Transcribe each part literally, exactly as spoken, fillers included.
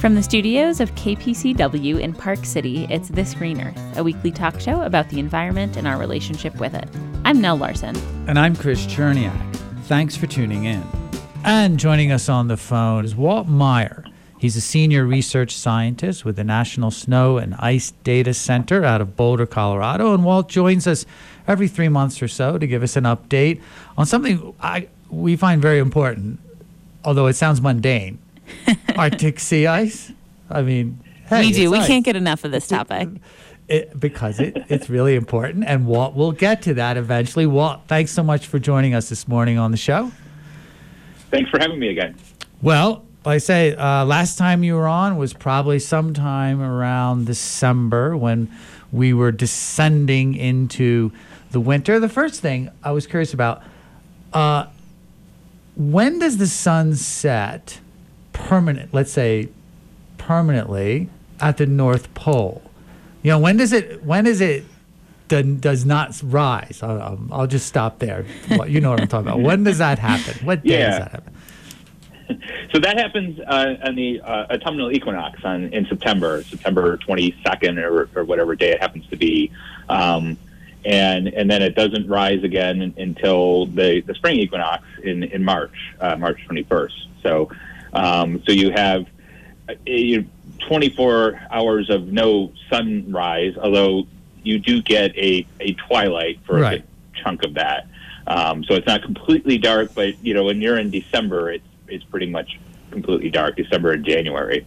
From the studios of K P C W in Park City, it's This Green Earth, a weekly talk show about the environment and our relationship with it. I'm Nell Larson. And I'm Chris Cherniak. Thanks for tuning in. And joining us on the phone is Walt Meyer. He's a senior research scientist with the National Snow and Ice Data Center out of Boulder, Colorado. And Walt joins us every three months or so to give us an update on something I we find very important, although it sounds mundane. Arctic sea ice. I mean, hey, we do. We ice. Can't get enough of this topic. It, because it, it's really important, and Walt will get to that eventually. Walt, thanks so much for joining us this morning on the show. Thanks for having me again. Well, like I say, uh, last time you were on was probably sometime around December when we were descending into the winter. The first thing I was curious about, uh, when does the sun set permanent, let's say permanently at the North Pole? You know, when does it, when is it do, does not rise? I'll, I'll just stop there. You know what I'm talking about. When does that happen? What day yeah. does that happen? So that happens uh, on the uh, autumnal equinox on, in September, September twenty-second or, or whatever day it happens to be. Um, and and then it doesn't rise again until the, the spring equinox in, in March, uh, March twenty-first. So um, so you have a, twenty-four hours of no sunrise, although you do get a, a twilight for right. a big chunk of that. Um, so it's not completely dark, but, you know, when you're in December, it's, it's pretty much completely dark, December and January.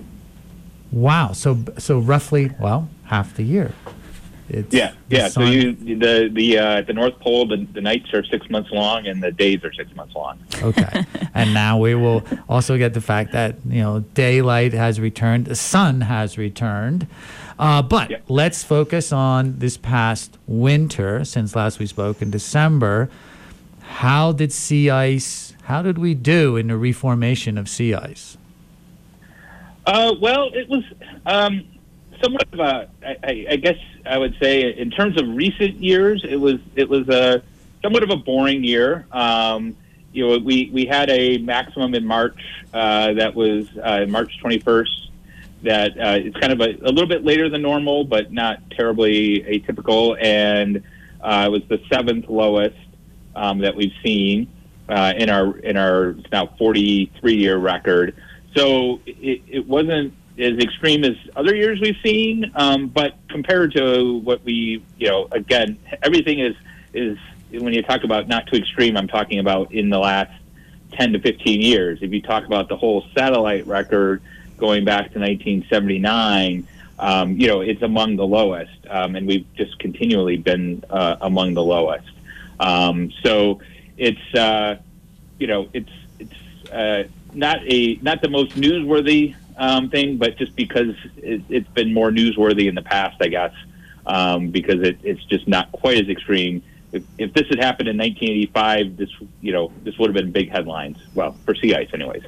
Wow. So so roughly, well, half the year. It's yeah, yeah. sun. So you the the uh, at the North Pole, the, the nights are six months long and the days are six months long. Okay, and now we will also get the fact that you know daylight has returned, the sun has returned, uh, but yep. let's focus on this past winter. Since last we spoke in December, how did sea ice? How did we do in the reformation of sea ice? Uh, well, it was. Um, Somewhat of a, I, I guess I would say, in terms of recent years, it was it was a somewhat of a boring year. Um, you know, we, we had a maximum in March uh, that was uh, March twenty-first. That uh, it's kind of a, a little bit later than normal, but not terribly atypical, and uh, it was the seventh lowest um, that we've seen uh, in our in our now forty-three year record. So it, it wasn't as extreme as other years we've seen, um, but compared to what we, you know, again, everything is, is when you talk about not too extreme, I'm talking about in the last ten to fifteen years. If you talk about the whole satellite record going back to nineteen seventy-nine, um, you know, it's among the lowest, um, and we've just continually been uh, among the lowest. Um, so it's, uh, you know, it's it's uh, not a not the most newsworthy Um, thing, but just because it, it's been more newsworthy in the past, I guess, um, because it, it's just not quite as extreme. If, if this had happened in nineteen eighty-five, this you know this would have been big headlines. Well, for sea ice, anyways.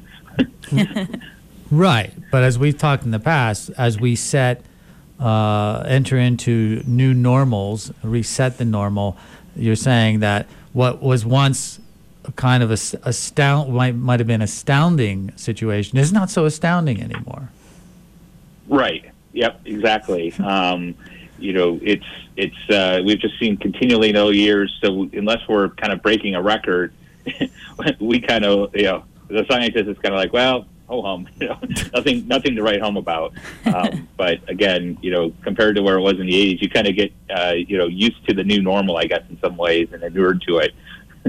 Right, but as we've talked in the past, as we set uh, enter into new normals, reset the normal, you're saying that what was once a kind of a astound might might have been astounding situation is not so astounding anymore. Right. Yep. Exactly. Um, you know, it's it's uh, we've just seen continually no years. So unless we're kind of breaking a record, we kind of you know the scientist is kind of like, well, ho hum, you know, nothing nothing to write home about. Um, but again, you know, compared to where it was in the eighties, you kind of get uh, you know used to the new normal, I guess, in some ways, and inured to it.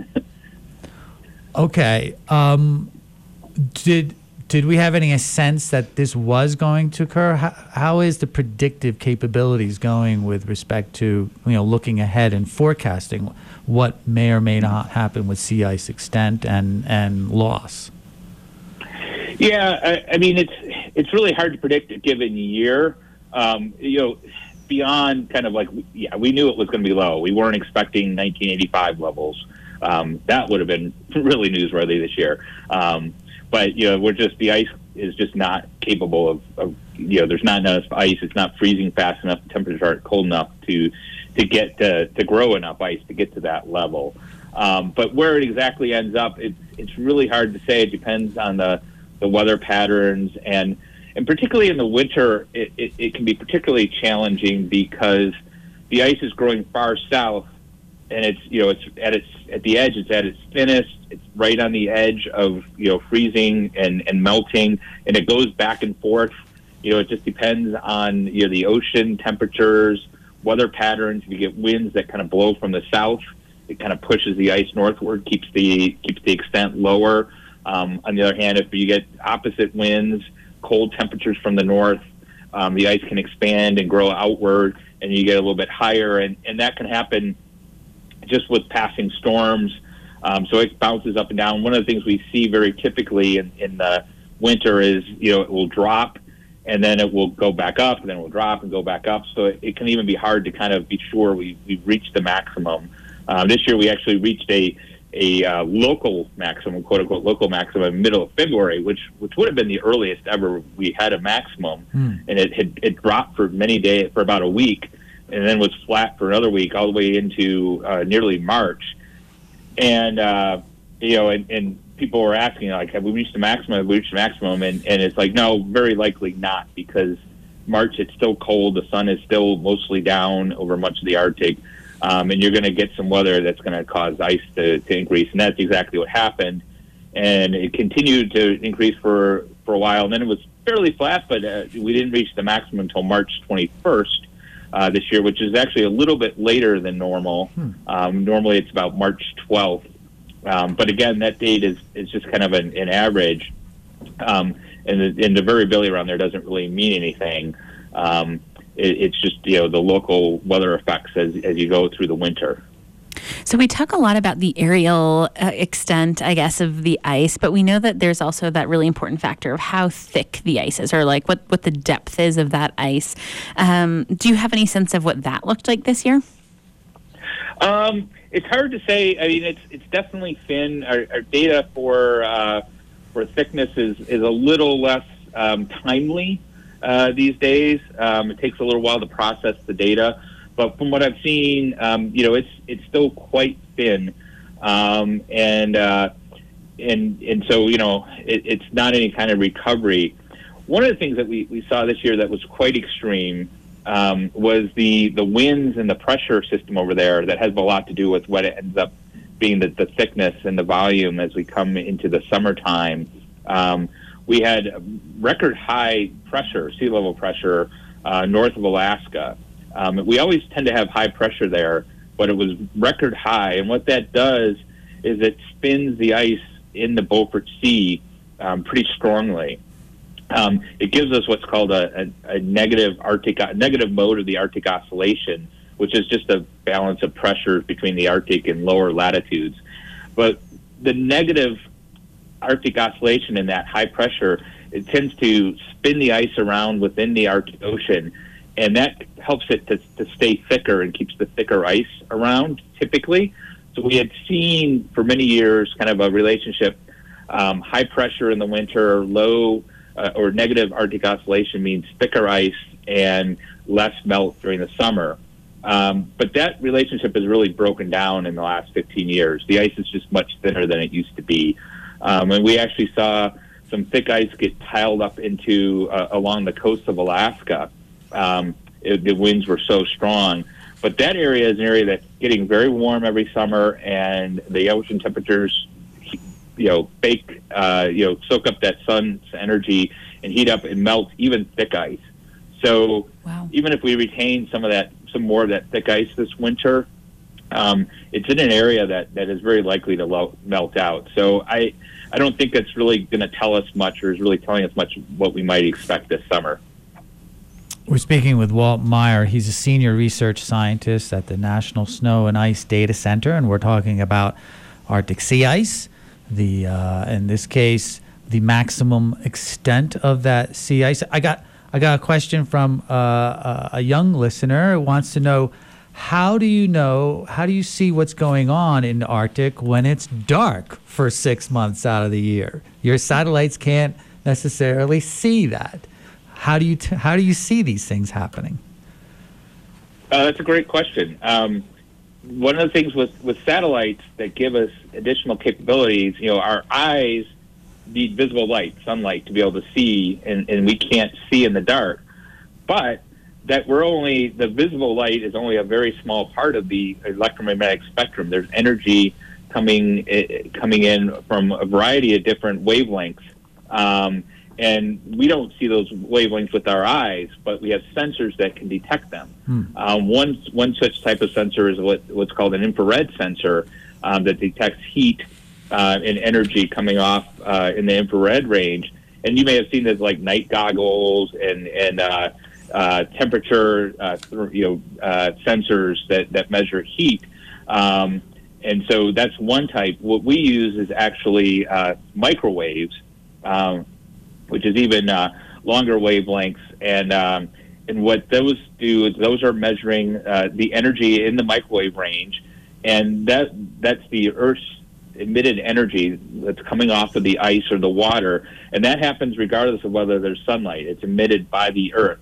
Okay. Um, did did we have any sense that this was going to occur? How, how is the predictive capabilities going with respect to you know looking ahead and forecasting what may or may not happen with sea ice extent and, and loss? Yeah, I, I mean it's it's really hard to predict a given year. Um, you know, beyond kind of like yeah, we knew it was going to be low. We weren't expecting nineteen eighty-five levels. Um, that would have been really newsworthy this year. Um, but, you know, we're just, the ice is just not capable of, of, you know, there's not enough ice. It's not freezing fast enough. The temperatures aren't cold enough to, to get to, to grow enough ice to get to that level. Um, but where it exactly ends up, it's, it's really hard to say. It depends on the, the weather patterns. And, and particularly in the winter, it, it, it can be particularly challenging because the ice is growing far south, and it's you know it's at its at the edge. It's at its thinnest. It's right on the edge of you know freezing and, and melting, and it goes back and forth. You know, it just depends on you know the ocean temperatures, weather patterns. If you get winds that kind of blow from the south, it kind of pushes the ice northward, keeps the keeps the extent lower. Um, on the other hand, if you get opposite winds, cold temperatures from the north, um, the ice can expand and grow outward, and you get a little bit higher, and, and that can happen just with passing storms. Um, so it bounces up and down. One of the things we see very typically in, in the winter is, you know, it will drop, and then it will go back up, and then it will drop and go back up. So it, it can even be hard to kind of be sure we, we've reached the maximum. Um, this year we actually reached a a uh, local maximum, quote unquote, local maximum, middle of February, which which would have been the earliest ever we had a maximum, mm. and it had it dropped for many days, for about a week, and then was flat for another week, all the way into uh, nearly March, and uh, you know, and, and people were asking like, have we reached the maximum? Have we reached the maximum? And and it's like, no, very likely not, because March it's still cold, the sun is still mostly down over much of the Arctic. Um, and you're going to get some weather that's going to cause ice to, to increase, and that's exactly what happened. And it continued to increase for, for a while, and then it was fairly flat, but uh, we didn't reach the maximum until March twenty-first uh, this year, which is actually a little bit later than normal. Hmm. Um, normally it's about March twelfth. Um, but again, that date is, is just kind of an, an average, um, and, the, and the variability around there doesn't really mean anything. Um, It's just, you know, the local weather effects as as you go through the winter. So we talk a lot about the aerial uh, extent, I guess, of the ice, but we know that there's also that really important factor of how thick the ice is, or like what, what the depth is of that ice. Um, do you have any sense of what that looked like this year? Um, it's hard to say. I mean, it's it's definitely thin. Our, our data for uh, for thickness is is a little less um, timely. Uh, these days, um, it takes a little while to process the data, but from what I've seen, um, you know, it's it's still quite thin, um, and uh, and and so you know, it, it's not any kind of recovery. One of the things that we, we saw this year that was quite extreme um, was the the winds and the pressure system over there that has a lot to do with what it ends up being the, the thickness and the volume as we come into the summertime. Um, We had record high pressure, sea level pressure, uh, north of Alaska. Um, we always tend to have high pressure there, but it was record high. And what that does is it spins the ice in the Beaufort Sea um, pretty strongly. Um, it gives us what's called a, a, a negative Arctic, a negative mode of the Arctic Oscillation, which is just a balance of pressure between the Arctic and lower latitudes. But the negative Arctic Oscillation in that high pressure, it tends to spin the ice around within the Arctic Ocean, and that helps it to, to stay thicker and keeps the thicker ice around typically. So we had seen for many years kind of a relationship, um, high pressure in the winter, low uh, or negative Arctic Oscillation means thicker ice and less melt during the summer. Um, but that relationship has really broken down in the last fifteen years. The ice is just much thinner than it used to be. Um, and we actually saw some thick ice get piled up into uh, along the coast of Alaska. Um, it, the winds were so strong. But that area is an area that's getting very warm every summer, and the ocean temperatures, you know, bake, uh, you know, soak up that sun's energy and heat up and melt even thick ice. So wow. Even if we retain some of that, some more of that thick ice this winter, um, it's in an area that, that is very likely to lo- melt out. So I, I don't think that's really going to tell us much, or is really telling us much what we might expect this summer. We're speaking with Walt Meyer. He's a senior research scientist at the National Snow and Ice Data Center, and we're talking about Arctic sea ice, the uh, in this case, the maximum extent of that sea ice. I got I got a question from uh, a young listener who wants to know, how do you know, how do you see what's going on in the Arctic when it's dark for six months out of the year? Your satellites can't necessarily see that. How do you t- how do you see these things happening? Uh, that's a great question. Um, one of the things with, with satellites that give us additional capabilities, you know, our eyes need visible light, sunlight, to be able to see, and, and we can't see in the dark. But that we're only, the visible light is only a very small part of the electromagnetic spectrum. There's energy coming coming in from a variety of different wavelengths. Um, and we don't see those wavelengths with our eyes, but we have sensors that can detect them. Hmm. Um, one one such type of sensor is what, what's called an infrared sensor um, that detects heat uh, and energy coming off uh, in the infrared range. And you may have seen this like night goggles and and uh, uh, temperature, uh, you know, uh, sensors that, that measure heat. Um, and so that's one type. What we use is actually uh, microwaves, um, which is even uh, longer wavelengths. And um, and what those do is those are measuring uh, the energy in the microwave range, and that that's the Earth's emitted energy that's coming off of the ice or the water, and that happens regardless of whether there's sunlight. It's emitted by the Earth.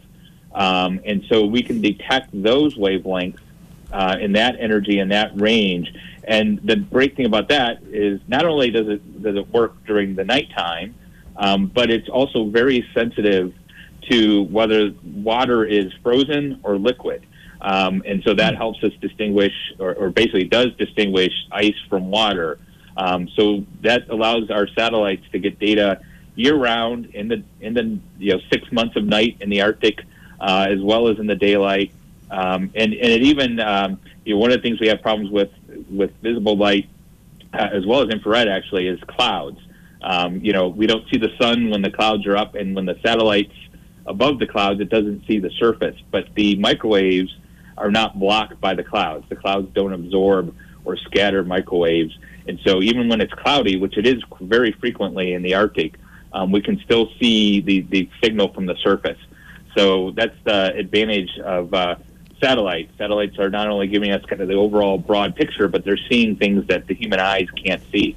Um, and so we can detect those wavelengths uh, in that energy and that range. And the great thing about that is not only does it does it work during the nighttime, um, but it's also very sensitive to whether water is frozen or liquid. Um, and so that helps us distinguish, or, or basically does distinguish ice from water. Um, so that allows our satellites to get data year-round in the in the you know six months of night in the Arctic, uh, as well as in the daylight. Um, and, and it even um, you know one of the things we have problems with with visible light, uh, as well as infrared actually, is clouds. Um, you know we don't see the sun when the clouds are up, and when the satellite's above the clouds, it doesn't see the surface. But the microwaves are not blocked by the clouds. The clouds don't absorb or scatter microwaves. And so even when it's cloudy, which it is very frequently in the Arctic, um, we can still see the, the signal from the surface. So that's the advantage of uh, satellites. Satellites are not only giving us kind of the overall broad picture, but they're seeing things that the human eyes can't see.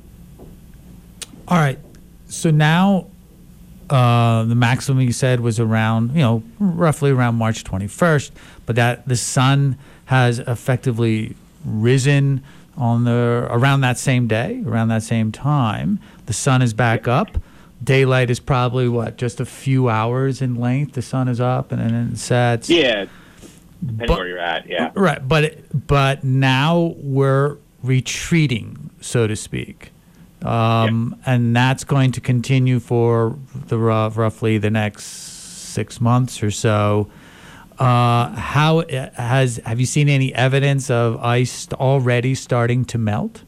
All right. So now uh, the maximum you said was around, you know, roughly around March twenty-first, but that the sun has effectively risen on the around that same day, around that same time. The sun is back up. Daylight is probably what, just a few hours in length. The sun is up and then it sets. Yeah, depending but, where you're at. Yeah, right. But but now we're retreating, so to speak, um, yeah. and that's going to continue for the uh, roughly the next six months or so. Uh, how has have you seen any evidence of ice already starting to melt?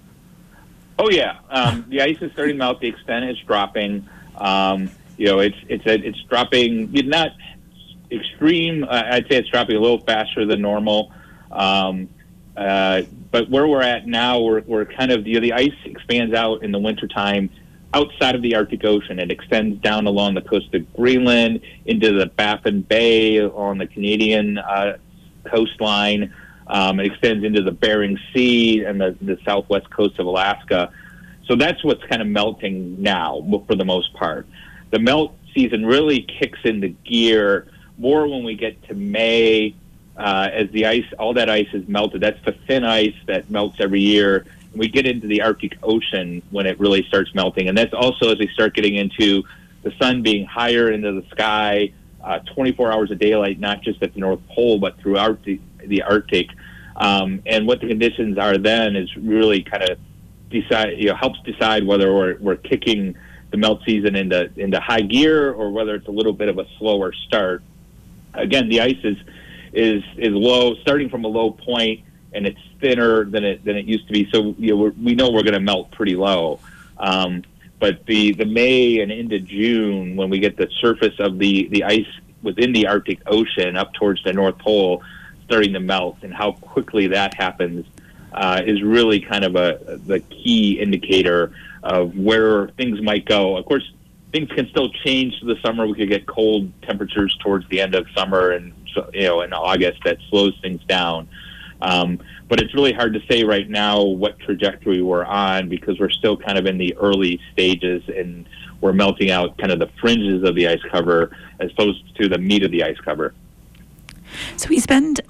Oh yeah, um, the ice is starting to melt. The extent is dropping. Um, you know, it's it's a, it's dropping. Not extreme. Uh, I'd say it's dropping a little faster than normal. Um, uh, but where we're at now, we're we're kind of you know, the ice expands out in the wintertime outside of the Arctic Ocean. It extends down along the coast of Greenland into the Baffin Bay on the Canadian uh, coastline. Um, it extends into the Bering Sea and the, the southwest coast of Alaska. So that's what's kind of melting now for the most part. The melt season really kicks into gear more when we get to May, uh, as the ice, all that ice is melted. That's the thin ice that melts every year. We get into the Arctic Ocean when it really starts melting. And that's also as we start getting into the sun being higher into the sky, uh, twenty-four hours of daylight, not just at the North Pole, but throughout the, the Arctic. Um, and what the conditions are then is really kind of decide, you know, helps decide whether we're, we're kicking the melt season into, into high gear or whether it's a little bit of a slower start. Again, the ice is, is, is low, starting from a low point, and it's thinner than it than it used to be. So you know, we're, we know we're going to melt pretty low. Um, but the, the May and into June, when we get the surface of the, the ice within the Arctic Ocean up towards the North Pole starting to melt, and how quickly that happens uh, is really kind of a the key indicator of where things might go. Of course, things can still change through the summer. We could get cold temperatures towards the end of summer, and you know, in August that slows things down. Um, but it's really hard to say right now what trajectory we're on, because we're still kind of in the early stages and we're melting out kind of the fringes of the ice cover as opposed to the meat of the ice cover. So we spend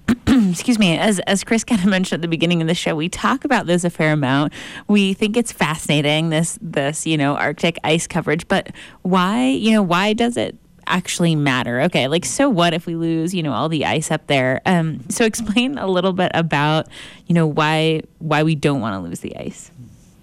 excuse me, as as Chris kind of mentioned at the beginning of the show, we talk about this a fair amount. We think it's fascinating, this this you know Arctic ice coverage, but why you know why does it actually matter? Okay, like so what if we lose you know all the ice up there? Um, so explain a little bit about you know why why we don't want to lose the ice.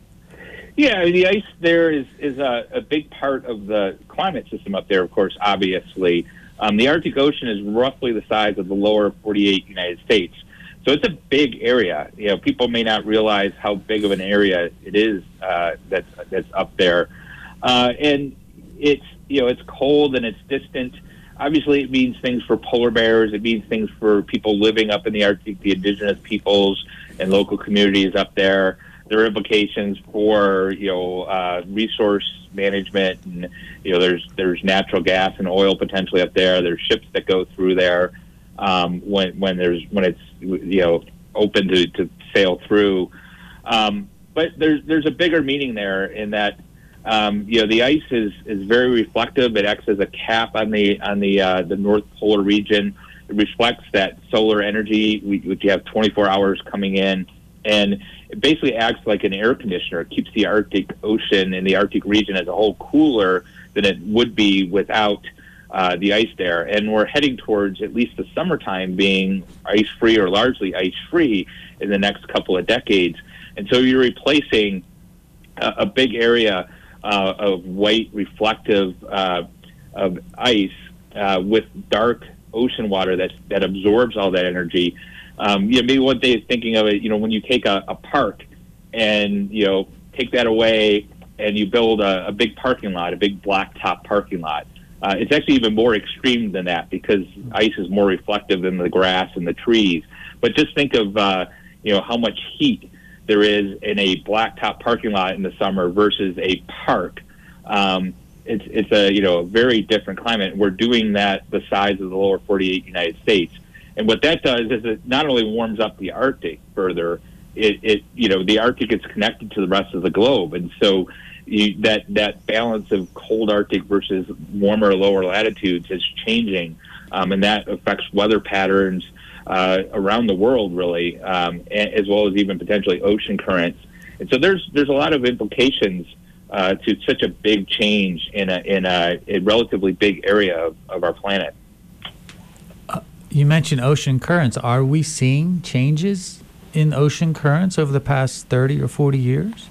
Yeah, the ice there is is a, a big part of the climate system up there. Of course, obviously. Um, the Arctic Ocean is roughly the size of the lower forty-eight United States. So it's a big area. You know, people may not realize how big of an area it is uh, that's that's up there. Uh, and it's, you know, it's cold and it's distant. Obviously, it means things for polar bears. It means things for people living up in the Arctic, the indigenous peoples and local communities up there. There are implications for, you know, uh, resource management, and you know, there's there's natural gas and oil potentially up there. There's ships that go through there um, when when there's when it's you know open to, to sail through. Um, but there's there's a bigger meaning there in that um, you know the ice is, is very reflective. It acts as a cap on the on the uh, the North Polar region. It reflects that solar energy, which you have twenty-four hours coming in. And it basically acts like an air conditioner. It keeps the Arctic Ocean and the Arctic region as a whole cooler than it would be without uh, the ice there. And we're heading towards at least the summertime being ice-free or largely ice-free in the next couple of decades. And so you're replacing a, a big area uh, of white reflective uh, of ice uh, with dark ocean water that, that absorbs all that energy. Um, you know, maybe one day is thinking of it, you know, when you take a, a park and, you know, take that away and you build a, a big parking lot, a big blacktop parking lot. Uh, it's actually even more extreme than that because ice is more reflective than the grass and the trees. But just think of, uh, you know, how much heat there is in a blacktop parking lot in the summer versus a park. Um, it's, it's a, you know, a very different climate. We're doing that the size of the lower forty-eight United States. And what that does is it not only warms up the Arctic further, it, it you know, the Arctic is connected to the rest of the globe. And so you, that, that balance of cold Arctic versus warmer, lower latitudes is changing. Um, and that affects weather patterns uh, around the world, really, um, as well as even potentially ocean currents. And so there's there's a lot of implications uh, to such a big change in a, in a, a relatively big area of, of our planet. You mentioned ocean currents. Are we seeing changes in ocean currents over the past thirty or forty years?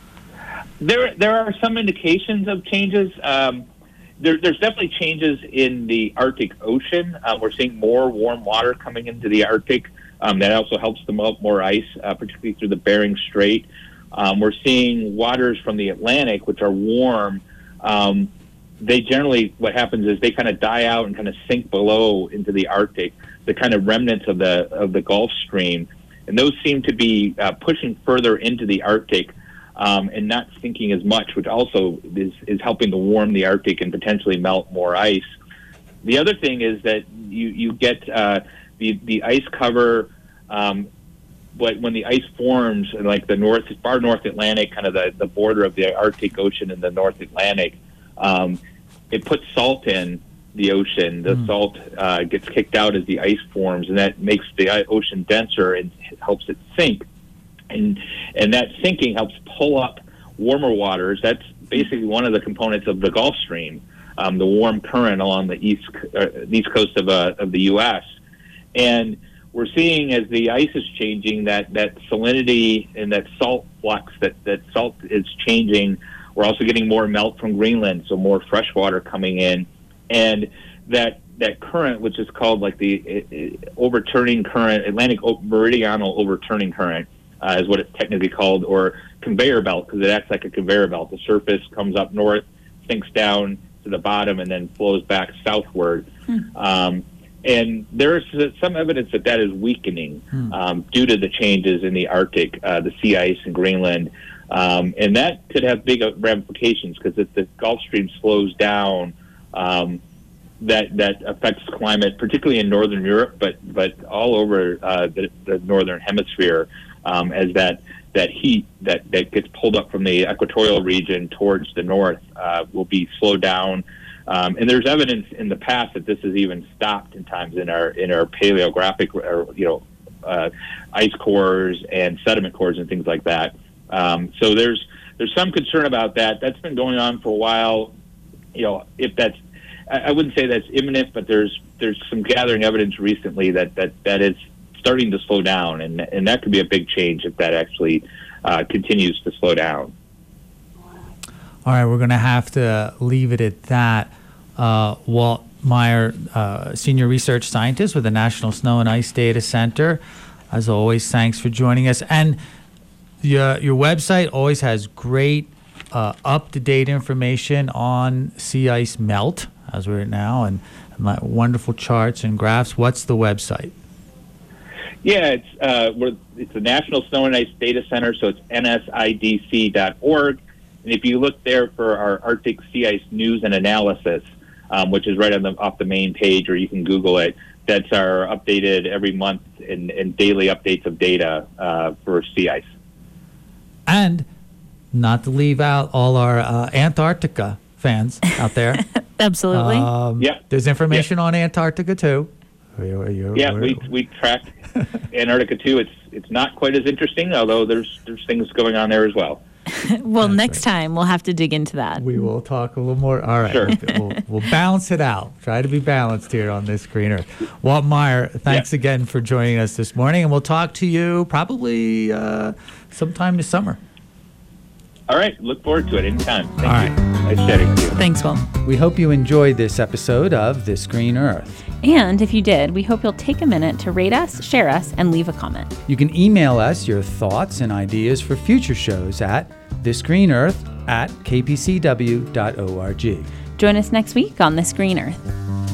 There there are some indications of changes. Um, there, there's definitely changes in the Arctic Ocean. Uh, we're seeing more warm water coming into the Arctic. Um, that also helps to melt more ice, uh, particularly through the Bering Strait. Um, we're seeing waters from the Atlantic, which are warm. Um, they generally, what happens is they kind of die out and kind of sink below into the Arctic, the kind of remnants of the of the Gulf Stream. And those seem to be uh, pushing further into the Arctic um, and not sinking as much, which also is, is helping to warm the Arctic and potentially melt more ice. The other thing is that you, you get uh, the, the ice cover, um, but when the ice forms in like the North, far North Atlantic, kind of the, the border of the Arctic Ocean and the North Atlantic, um, it puts salt in the ocean. The mm. salt uh, gets kicked out as the ice forms, and that makes the ocean denser and helps it sink. And and that sinking helps pull up warmer waters. That's basically one of the components of the Gulf Stream, um, the warm current along the east uh, east coast of uh, of the U S. And we're seeing as the ice is changing that that salinity and that salt flux, that that salt is changing. We're also getting more melt from Greenland, so more fresh water coming in. And that that current, which is called like the uh, overturning current, Atlantic meridional overturning current, uh, is what it's technically called, or conveyor belt, because it acts like a conveyor belt. The surface comes up north, sinks down to the bottom, and then flows back southward. Hmm. Um, and there's some evidence that that is weakening hmm. um, due to the changes in the Arctic, uh, the sea ice in Greenland. Um, and that could have big ramifications, because if the Gulf Stream slows down, um, that that affects climate, particularly in Northern Europe, but but all over uh, the, the Northern Hemisphere, um, as that that heat that, that gets pulled up from the equatorial region towards the north uh, will be slowed down. Um, and there's evidence in the past that this has even stopped in times in our in our paleographic, or, you know, uh, ice cores and sediment cores and things like that. Um, so there's there's some concern about that. That's been going on for a while. You know, if that's, I, I wouldn't say that's imminent, but there's there's some gathering evidence recently that that, that is starting to slow down, and and that could be a big change if that actually uh, continues to slow down. All right, we're going to have to leave it at that. Uh, Walt Meyer, uh, Senior Research Scientist with the National Snow and Ice Data Center. As always, thanks for joining us. And your, your website always has great uh, up-to-date information on sea ice melt, as we're at now, and, and wonderful charts and graphs. What's the website? Yeah, it's uh, we're, it's the National Snow and Ice Data Center, so it's N S I D C dot org. And if you look there for our Arctic sea ice news and analysis, um, which is right on the off the main page, or you can Google it, that's our updated every month and, and daily updates of data uh, for sea ice. And not to leave out all our uh, Antarctica fans out there. Absolutely. Um, yep. There's information yep. on Antarctica too. You're, you're, yeah, we're, we we tracked Antarctica too. It's it's not quite as interesting, although there's there's things going on there as well. Well, That's next right. time we'll have to dig into that. We will talk a little more. All right. Sure. We'll, we'll balance it out. Try to be balanced here on this Green Earth. Walt Meyer, thanks yeah. again for joining us this morning, and we'll talk to you probably uh, sometime this summer. All right. Look forward to it anytime. Thank All you. right. Nice chatting with you. Thanks, Will. We hope you enjoyed this episode of This Green Earth. And if you did, we hope you'll take a minute to rate us, share us, and leave a comment. You can email us your thoughts and ideas for future shows at thisgreenearth at k p c w dot org. Join us next week on This Green Earth.